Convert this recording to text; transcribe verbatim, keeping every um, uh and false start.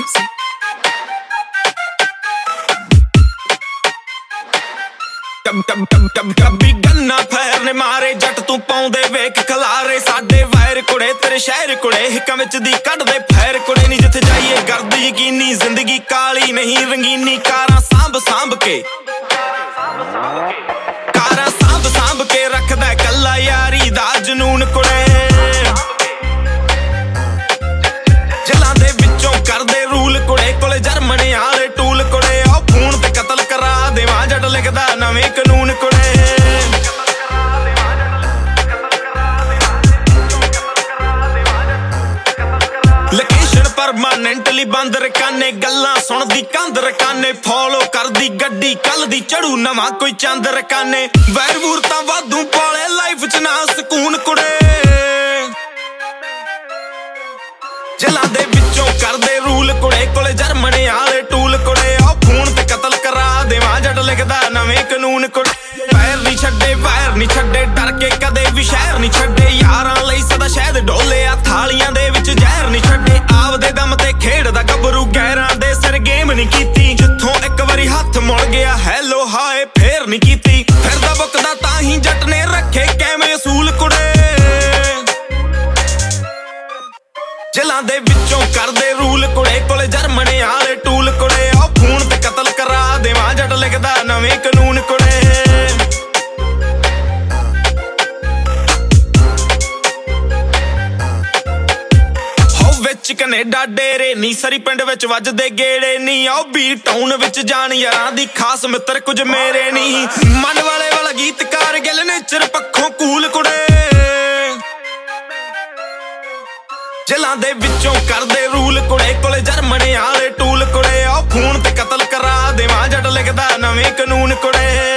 ਕੱਬੀ ਗੰਨਾ ਫੈਰ ਨੇ ਮਾਰੇ ਜੱਟ ਤੂੰ ਪਾਉਂਦੇ ਵੇਖ ਖਲਾਰੇ ਸਾਡੇ ਵਾਇਰ ਕੁੜੇ ਤੇਰੇ ਸ਼ਹਿਰ ਕੁੜੇ ਹਿੱਕਾਂ ਵਿੱਚ ਦੀ ਕੱਢਦੇ ਫੈਰ ਕੁੜੇ ਨੀ ਜਿੱਥੇ ਜਾਈਏ ਗਰਦ ਯਕੀਨੀ ਜ਼ਿੰਦਗੀ ਕਾਲੀ ਨਹੀਂ ਰੰਗੀਨੀ ਕਾਰਾਂ ਸਾਂਭ ਸਾਂਭ ਕੇ ਕਾਰਾਂ ਸਾਂਭ ਸਾਂਭ ਕੇ ਰੱਖਦਾ ਕੱਲਾ ਯਾਰੀ ਦਾ ਜਨੂਨ ਕੁੜੇ ਜਲਾਂ ਦੇ ਵਿੱਚੋਂ ਕਰਦੇ ਰੂਲ ਕੁੜੇ ਕੋਲੇ ਜਰਮਨੀ ਵਾਲੇ ਟੂਲ ਕੁੜੇ ਉਹ ਫੋਨ ਤੇ ਕਤਲ ਕਰਾ ਦੇਵਾਂ ਜੱਟ ਲਿਖਦਾ ਨਵੇਂ ਕਾਨੂੰਨ ਕੁੜੇ ਲੋਕੇਸ਼ਨ ਪਰਮਾਨੈਂਟਲੀ ਬੰਦ ਰਕਾਨੇ ਗੱਲਾਂ ਸੁਣਦੀ ਕੰਧ ਰਕਾਨੇ ਫੋਲੋ ਕਰਦੀ ਗੱਡੀ ਕੱਲ ਦੀ ਚੜੂ ਨਵਾਂ ਕੋਈ ਚੰਦ ਰਕਾਨੇ ਵੈਰ ਵੂਰ ਤਾਂ ਵਾਧੂ ਪਾਲੇ ਲਾਈਫ ਚ ਨਾ ਸਕੂਨ ਕੁੜੇ ਜਲਾਂ ਦੇ ਵਿੱਚੋਂ ਕਰਦੇ ਰੂਲ ਕੁੜੇ ਕੋਲੇ ਜਰਮਨੀ ਵਾਲੇ ਟੂਲ ਕੁੜੇ ਉਹ ਫੋਨ ਤੇ ਕਤਲ ਕਰਾ ਦੇਵਾਂ ਜੱਟ ਲਿਖਦਾ ਨਵੇਂ ਕਾਨੂੰਨ ਕੁੜੇ ਪੈਰ ਨਹੀਂ ਛੱਡੇ ਵਾਇਰ ਨਹੀਂ ਛੱਡੇ ਡਰ ਕੇ ਕਦੇ ਵੀ ਸ਼ਹਿਰ ਨਹੀਂ ਛੱਡੇ ਯਾਰਾਂ ਲਈ ਸਦਾ ਸ਼ਹਿਦ ਡੋਲੇ ਆ ਥਾਲੀਆਂ ਦੇ ਵਿੱਚ ਜ਼ਹਿਰ ਨਹੀਂ ਛੱਡੇ ਆਪਦੇ ਦਮ ਤੇ ਖੇਡਦਾ ਗੱਭਰੂ ਗੈਰਾਂ ਦੇ ਸਿਰ ਗੇਮ ਨਹੀਂ ਕੀਤੀ ਜਿੱਥੋਂ ਇੱਕ ਵਾਰੀ ਹੱਥ ਮੁੜ ਗਿਆ ਹੈਲੋ ਹਾਏ ਫੇਰ ਨਹੀਂ ਕੀਤੀ ਫਿਰਦਾ ਬੁੱਕਦਾ ਤਾਂ ਹੀ ਜੱਟ ਨੇ ਰੱਖੇ ਕਿਵੇਂ ਅਸੂਲ ਕੁੜੇ ਜਲਾਂ ਦੇ ਵਿੱਚੋਂ ਕਰਦੇ ਰੂਲ ਕੁੜੇ ਕੋਲੇ ਜਰਮਨੀ ਵਾਲੇ ਟੂਲ ਕੁੜੇ ਉਹ ਫੋਨ ਤੇ ਕਤਲ ਕਰਾ ਦੇਵਾਂ ਜੱਟ ਲਿਖਦਾ ਨਵੇਂ ਕਾਨੂੰਨ ਕੁੜੇ ਕੈਨੇਡਾ ਡੇਰੇ ਨੀ ਸਰੀ ਪਿੰਡ ਵਿੱਚ ਵੱਜਦੇ ਗੇੜੇ ਨੀ ਆਓ ਬੀ ਟਾਊਨ ਵਿੱਚ ਜਾਣ ਯਾਰਾਂ ਦੀ ਖਾਸ ਮਿੱਤਰ ਕੁਝ ਮੇਰੇ ਨੀ ਮਨ ਵਾਲੇ ਵਾਲਾ ਗੀਤਕਾਰ ਗਿਲ ਨੇਚਰ ਪੱਖੋਂ ਕੂਲ ਕੁੜੇ ਜਲਾਂ ਦੇ ਵਿੱਚੋਂ ਕਰਦੇ ਰੂਲ ਕੁੜੇ ਕੋਲੇ ਜਰਮਨੀ ਵਾਲੇ ਟੂਲ ਕੁੜੇ ਉਹ ਫੋਨ ਤੇ ਕਤਲ ਕਰਾ ਦੇਵਾਂ ਜੱਟ ਲਿਖਦਾ ਨਵੇਂ ਕਾਨੂੰਨ ਕੁੜੇ